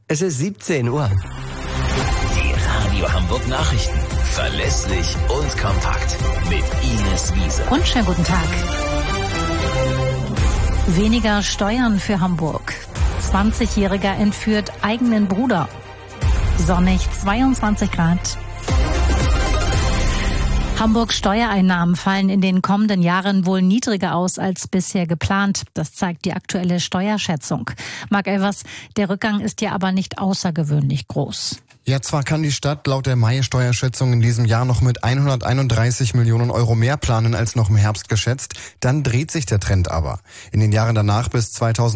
Es ist 17 Uhr. Die Radio Hamburg Nachrichten. Verlässlich und kompakt. Mit Ines Wiese. Und schönen guten Tag. Weniger Steuern für Hamburg. 20-Jähriger entführt eigenen Bruder. Sonnig, 22 Grad. Hamburgs Steuereinnahmen fallen in den kommenden Jahren wohl niedriger aus als bisher geplant. Das zeigt die aktuelle Steuerschätzung. Marc Elvers, der Rückgang ist ja aber nicht außergewöhnlich groß. Ja, zwar kann die Stadt laut der Mai-Steuerschätzung in diesem Jahr noch mit 131 Millionen Euro mehr planen als noch im Herbst geschätzt. Dann dreht sich der Trend aber. In den Jahren danach bis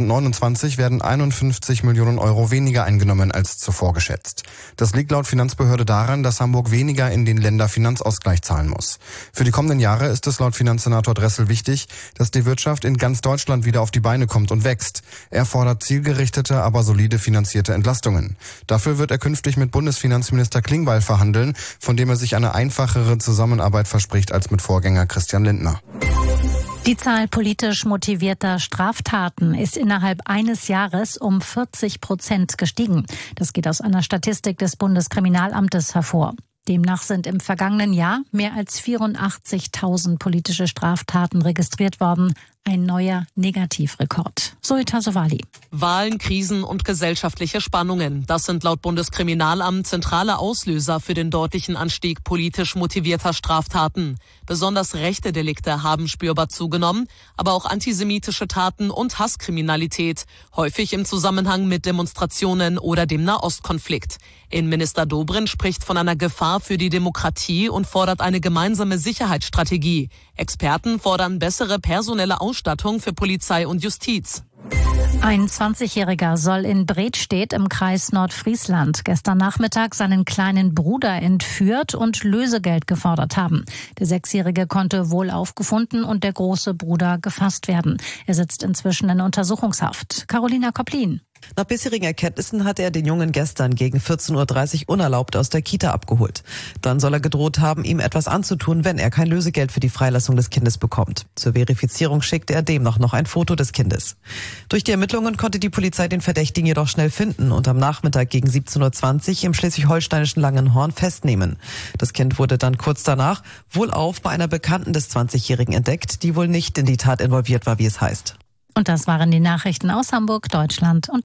2029 werden 51 Millionen Euro weniger eingenommen als zuvor geschätzt. Das liegt laut Finanzbehörde daran, dass Hamburg weniger in den Länderfinanzausgleich zahlen muss. Für die kommenden Jahre ist es laut Finanzsenator Dressel wichtig, dass die Wirtschaft in ganz Deutschland wieder auf die Beine kommt und wächst. Er fordert zielgerichtete, aber solide finanzierte Entlastungen. Dafür wird er künftig mit Bundesfinanzminister Klingbeil verhandeln, von dem er sich eine einfachere Zusammenarbeit verspricht als mit Vorgänger Christian Lindner. Die Zahl politisch motivierter Straftaten ist innerhalb eines Jahres um 40% gestiegen. Das geht aus einer Statistik des Bundeskriminalamtes hervor. Demnach sind im vergangenen Jahr mehr als 84.000 politische Straftaten registriert worden. Ein neuer Negativrekord. Zoe Tassovali. Wahlen, Krisen und gesellschaftliche Spannungen. Das sind laut Bundeskriminalamt zentrale Auslöser für den deutlichen Anstieg politisch motivierter Straftaten. Besonders rechte Delikte haben spürbar zugenommen, aber auch antisemitische Taten und Hasskriminalität, häufig im Zusammenhang mit Demonstrationen oder dem Nahostkonflikt. Innenminister Dobrindt spricht von einer Gefahr für die Demokratie und fordert eine gemeinsame Sicherheitsstrategie. Experten fordern bessere personelle Ausstattung für Polizei und Justiz. Ein 20-Jähriger soll in Bredstedt im Kreis Nordfriesland gestern Nachmittag seinen kleinen Bruder entführt und Lösegeld gefordert haben. Der 6-Jährige konnte wohl aufgefunden und der große Bruder gefasst werden. Er sitzt inzwischen in Untersuchungshaft. Carolina Koplin. Nach bisherigen Erkenntnissen hat er den Jungen gestern gegen 14.30 Uhr unerlaubt aus der Kita abgeholt. Dann soll er gedroht haben, ihm etwas anzutun, wenn er kein Lösegeld für die Freilassung des Kindes bekommt. Zur Verifizierung schickte er demnach noch ein Foto des Kindes. Durch die Ermittlungen konnte die Polizei den Verdächtigen jedoch schnell finden und am Nachmittag gegen 17.20 Uhr im schleswig-holsteinischen Langenhorn festnehmen. Das Kind wurde dann kurz danach wohlauf bei einer Bekannten des 20-Jährigen entdeckt, die wohl nicht in die Tat involviert war, wie es heißt. Und das waren die Nachrichten aus Hamburg, Deutschland und